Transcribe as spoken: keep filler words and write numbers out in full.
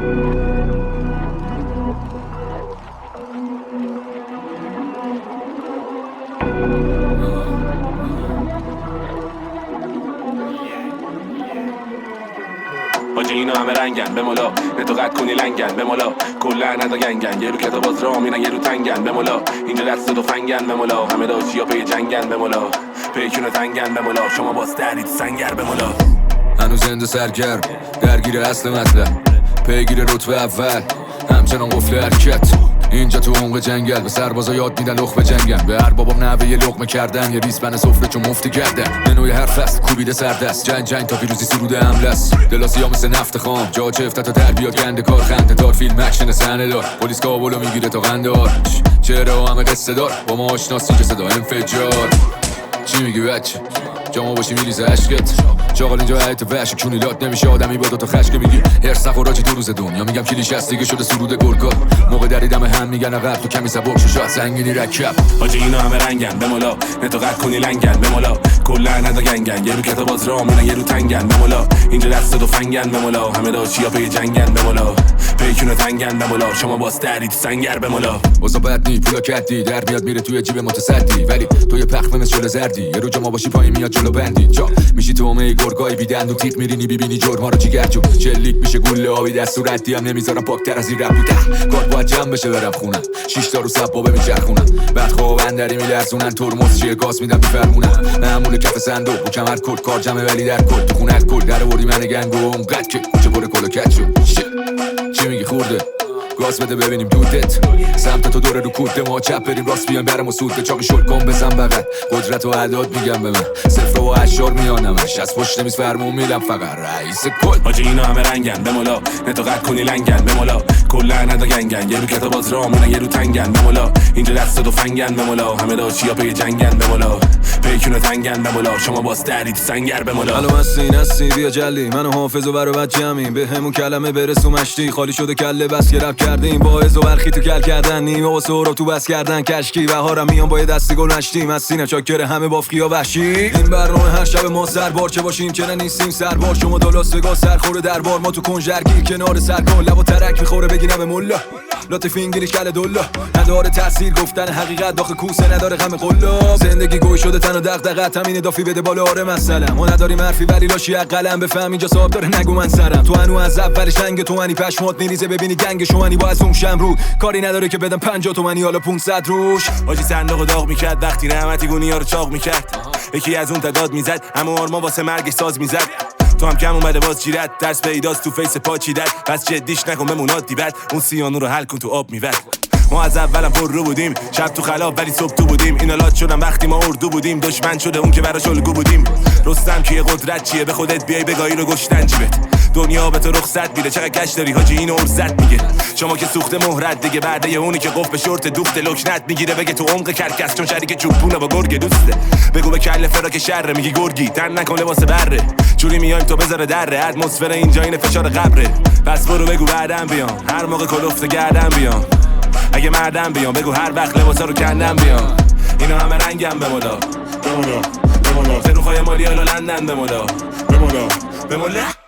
حاجی اینا همه رنگن به مولا، نه تو قد کنی لنگن به مولا، کلا ندا گنگن، یه رو کتاب باز را میرن یه رو تنگن به مولا، اینجا دست تو فنگن به مولا، همه داشیا پی جنگن به مولا، پیکونو تنگن به مولا، شما باز دردید سنگر به مولا. هنوز زنده سرگرم درگیر اصل مطلب، پیگیر رتبه اول همچنان قفل حرکت. اینجا تو عمق جنگل به سربازا یاد میدن لقمه جنگن، به هر بابام نوه یه لقمه کردن، یه ریسمن سفره چون مفتی کردن. منوی هر فصل کوبیده سردست، جنگ جنگ تا پیروزی سروده حمله است. دلاسی ها مثل نفت خام، جا چه افتت و تربیات گنده کار، خنده دار فیلم اکشن صحنه دار، پلیس کابلو میگیره تا قندار. چهره ها همه قصه دار، با ما آشناسی که صدا انفجار. چی میگی بچه؟ جامو باشی میریزه عشقت، چاقال اینجا حیط وحش کونیلات نمیشه آدمی با دوتا خشک. میگی هرس نخوراجی دو روز دنیا، میگم کلیش هست دیگه شده سرود گرگا. موقع دریدم هم میگن عقب تو کمی سبک شو شاد سنگینی رکب. حاجی اینا همه رنگن به مولا، نه تو قد کنی لنگن به مولا، کلا ندا گنگن، یه رو کتاب باز را میرن یه رو تنگن به مولا، اینجا دست تو فنگن به مولا، همه داشیا پی جنگن به مولا، پیکونو تنگن به مولا، شما باز دردید سنگر به مولا. اوضا بد نی پولا کدی در میاد میره توی جیب متصدی، ولی تو یه پخمه مثل زردی، یه رو جا ما باشی پایین میاد جلو بندی. جا میشی تو اومه گرگای بیدند و تیغ میرینی ببینی جرما رو جیگر جو، چلیک میشه گوله آبی دست و ردی هم نمیذارم پاکتر از این رب بوده. کار باید جمع بشه برم خونم، شیش تا رو سبابه میچرخونم، بعد خواب اندری میلرزونن، ترمز چیه گاز میدم میفرمونم، معمول کف صندوق و کمر کل کار جمعه ولی در کل تو خونه کل در وردی من گنگ و اونقدر که کوچه پر کل و کت شد. چی میگی خورده؟ گاز بده ببینیم دودت، سمت تو دوره رو کوده، ما چپ بریم راست بیان برم و سود چاقی شل کن بزن بغل، قدرت و اعداد میگم به من، صفر و اشار میانمش، از پشت میز فرمون میدم فقط رئیس کل. حاجی اینا همه رنگن به مولا، نه تو قد کنی لنگن به مولا، کلا ندا گنگن، یه رو کتاب باز را میرن یه رو تنگن به مولا، اینجا دست تو فنگن به مولا، همه داشیا پی جنگن به مولا، پیکونو تنگن به مولا، شما باز دردید سنگر به مولا. الو مستی نستی بیا جلی، منو حافظ و برو بچ جمعیم، به همون کلمه برسو مشتی، خالی شده کله بس که رپ کردیم، باعث و برخی تو کل کردن، نیمه و سهراب تو بس کردن کشکی، بهارم میان با یه دستی گل نشتیم، از سینه چاکر همه بافقی ها وحشی. این برنامه هر شب ما سربار چه باشیم چه نیستیم سربار، شما دلاس وگاس سرخوره دربار، ما تو کنجرگیر کنار سرکن، لب و ترک میخوره بگینم مولا، لطف انگلیش کل دولا، نداره تاثیر گفتن حقیقت داخل کوسه، نداره غم قلاب، زندگی گوی شده تن و دغدغه، همین دافی بده بالا آره مثلا، ما نداریم حرفی ولی لاشی قلم بفهم اینجا صاحب داره نگو من سرم، تو هنو از اولش رنگ تو منی پشمات میریزه ببینی گنگ شوانی با از اون شمرو، کاری نداره که بدم پنجاه تومانی حالا پونصد روش. حاجی صندوق داغ میکرد وقتی رحمتی گونی ها رو چاق میکرد، یکی از اون تداد میزد اما آرما واسه مرگش ساز میزد، تو هم کم اومده باز جیرت درس پیداست تو فیس پا چیدت، پس جدیش نکن بموناد دیبت، اون سیانو رو حل کن تو آب میوت. ما از اولم پر رو بودیم، شب تو خلاب ولی صبح تو بودیم، اینا لات شدن وقتی ما اردو بودیم، دشمن شده اون که براش الگو بودیم، رستم که قدرت چیه به خودت بیای بگاهی رو گشتن جیبت، دنیا به تو رخصت میده چقدر گشت داری حاجی اینو ارزت میگه، شما که سوخته مهرت دیگه بعد یه اونی که قف به شورت دوخت لکنت میگیره بگه تو عمق کرکس چون شریک چوبونه با گرگ دوسته، بگو به کله فراک شر میگی گرگی تن نکن لباس بره، جوری میایم تو بذاره دره، اتمسفر اینجا این فشار قبره، پس برو بگو بعدم بیام هر موقع کلفت گردم بیام، اگه مردم بیام بگو هر وقت لباسا رو کندم بیام، اینا همه رنگم به مولا به مولا به مولا، زروخای مالی الا لندن به مولا به مولا به مولا.